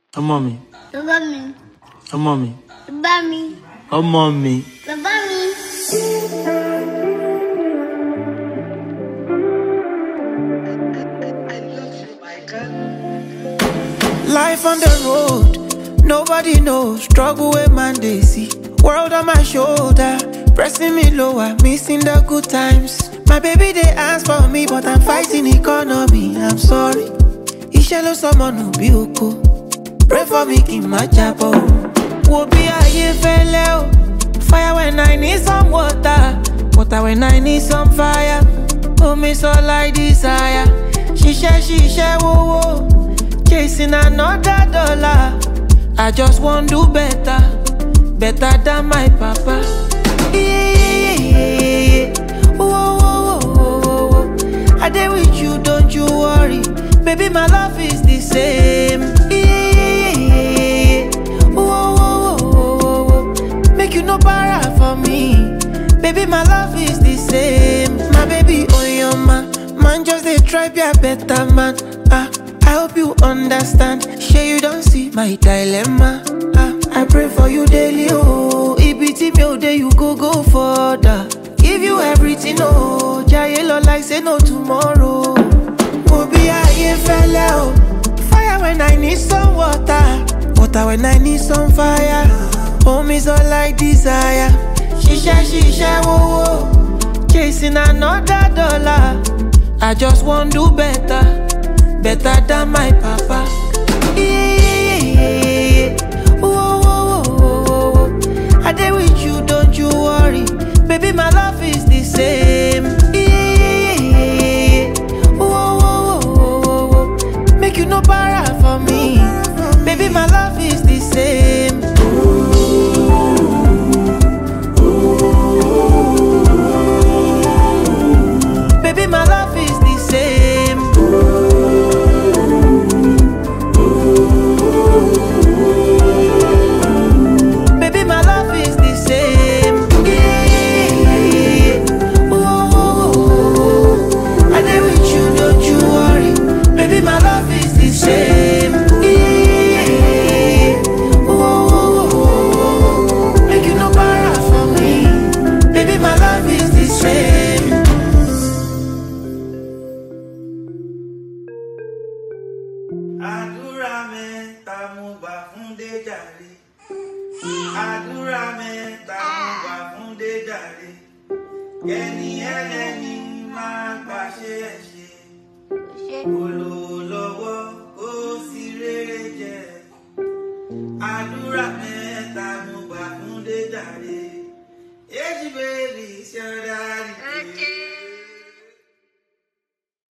Mommy. Mommy. Mommy. Mommy. Oh, mommy. Mommy. Life on the road, nobody knows. Struggle with man they see. World on my shoulder, pressing me lower, missing the good times. My baby they ask for me, but I'm fighting economy. I'm sorry. Ishelo someone who be oko. Pray for me, keep my chapel. Will be a year fellow. Fire when I need some water. Water when I need some fire. Oh, me so like desire. She share, whoa, whoa. Chasing another dollar. I just want do better. Better than my papa. Yeah. Whoa, whoa, whoa, whoa. I dey with you, don't you worry. Baby, my love is the same. Yeah. Whoa, whoa, whoa, whoa. Make you no para for me. Baby, my love is the same. My baby, oh your man just dey try be a better man. I hope you understand. Sure you don't see my dilemma. I pray for you daily, oh. Ibiti me day you go further. Give you everything, oh. Jayelo like say no tomorrow. Be a fella, oh. Fire when I need some water. Water when I need some fire. Home is all like desire. She share, whoa, whoa. Chasing another dollar. I just want do better. Better than my papa. Yeah. Whoa, whoa, whoa, whoa. I dey with you, don't you worry. Baby, my love is the same. Yeah. Whoa, whoa, whoa, whoa. Make you no para for me. Baby, my love is the same. Baby, my love is the same. Baby, my love is the same. Yeah. Whoa, whoa, whoa. I dey with you, don't you worry. Baby, my love is the same. Yeah. Whoa, whoa, whoa. Make you no para for me. Baby, my love is the same. Àdúrà mẹ́ta mo gbà fún Déjàre. Àdúrà mẹ́ta mo gbà fún Déjàre. Ẹni ẹlẹ́ni máa gbàṣẹ ẹ̀ṣẹ̀. Olólọ́wọ́ ó sì rere jẹ. Àdúrà mẹ́ta mo gbà fún Déjàre. Èjì bèbí ṣọ́dáàdì.